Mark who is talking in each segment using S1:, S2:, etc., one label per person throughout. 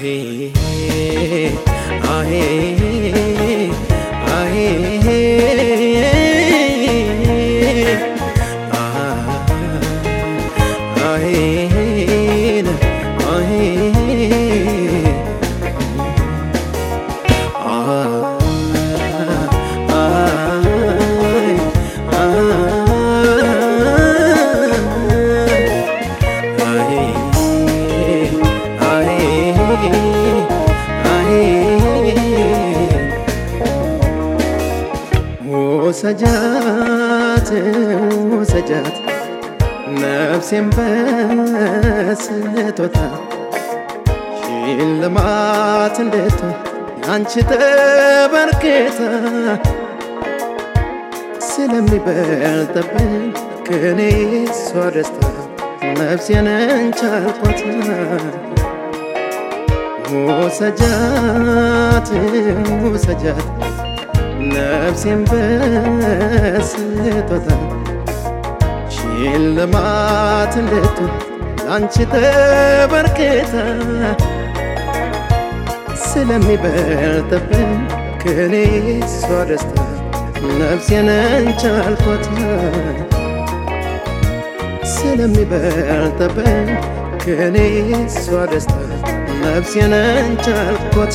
S1: ahe ahe ahe وسجات وسجات نفسي بسلتوتا ሽልማት እንዴት አንቺ ተበርክታ ስለሚበልጥብኝ ከኔ እሷ ደስታ ነፍሴን እንቻልኳት ወሰጃት ወሰጃት ነፍሴን በስጦታ ሽልማት እንዴት አንቺ ተበርክታ ስለሚበልጥብኝ ከኔ እሷ ደስታ ነፍሴን እንቻልኳት ስለሚበልጥብኝ ከኔ እሷ ደስታ ነፍሴን እንቻልኳት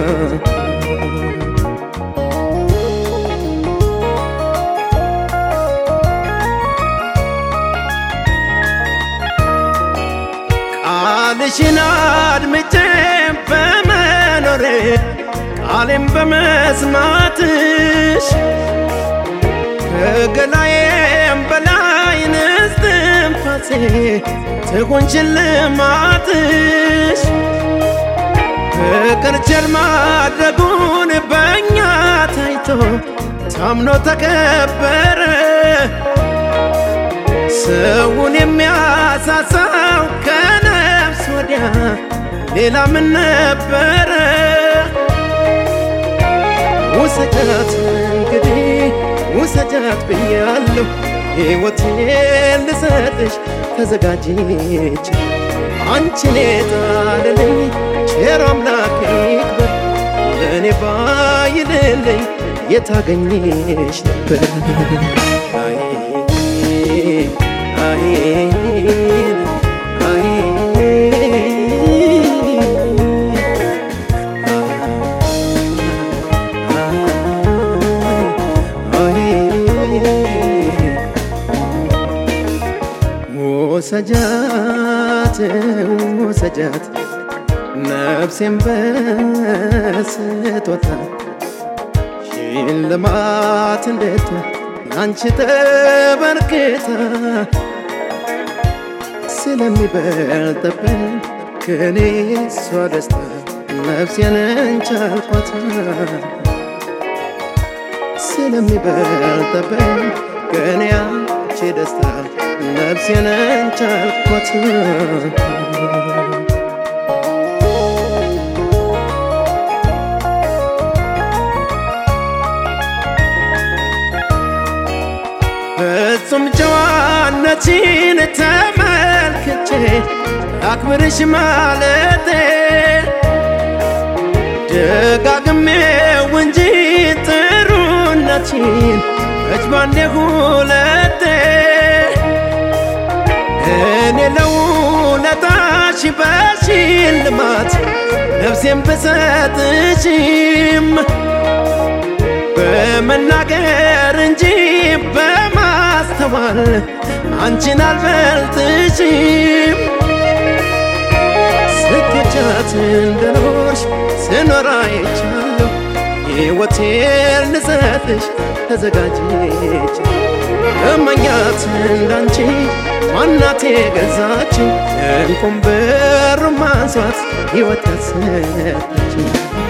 S1: ቃልሽን አድምጬ በመኖሬ ቃሌን በመስማትሽ ከገላዬም በላይ እስትንፋሴ ትሁን ሽልማትሽ ፍቅር ቸር ማድረጉን በእኛ ታይቶ ታምኖ ተከበረ ሰውን የሚያሳሳው ከነፍስ ወዲያ ሌላ ምን ነበረ ውሰጃት እንግዲህ ውሰጃት ብያለሁ ሕይወቴን ልሰጥሽ ተዘጋጅቼ አንቺን የጣለልኝ ቸር አምላክ ይክበር ለእኔ ባይልልኝ የታገኝሽ ነበር وسجات وسجات نفسي بسطوتا ሽልማት እንዴት አንቺ ተበርክታ ስለሚበልጥብኝ ከኔ እሷ ደስታ ነፍሴን እንቻልኳት ስለሚበልጥብኝ ከኔ አንቺ ደስታ ነፍሴን እንቻልኳት ፍጹም ጨዋነትሽን ተመልክቼ አክብርሽ ማለቴ ደጋግሜው እንጂ ጥሩነትሽን መች ባንዴ ሁለቴ እኔ ለውለታሽ በሽልማት ነፍሴን ብሰጥሽም በመናገር እንጂ በማስተዋል አንቺን አልበልጥሽም ስኬቻት እንደኖርሽ ስኖር አይቻለሁ ሕይወቴን ልሰጥሽ ተዘጋጅቼ እመኛት እንዳንቺ ማናት የገዛችኝ እንቁም ብር ማንሷት ሕይወት ያሰጠችኝ